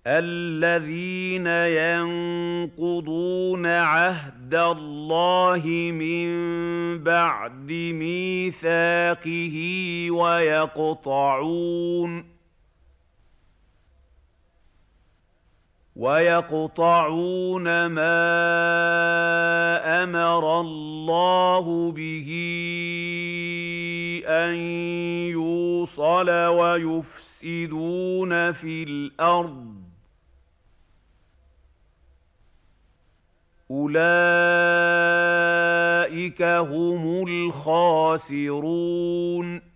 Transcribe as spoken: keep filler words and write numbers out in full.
الَّذِينَ يَنقُضُونَ عَهْدَ اللَّهِ مِن بَعْدِ مِيثَاقِهِ وَيَقْطَعُونَ وَيَقْطَعُونَ مَا أَمَرَ اللَّهُ بِهِ أَن يُوصَلَ وَيُفْسِدُونَ فِي الْأَرْضِ ۚ أُولَٰئِكَ هُمُ الْخَاسِرُونَ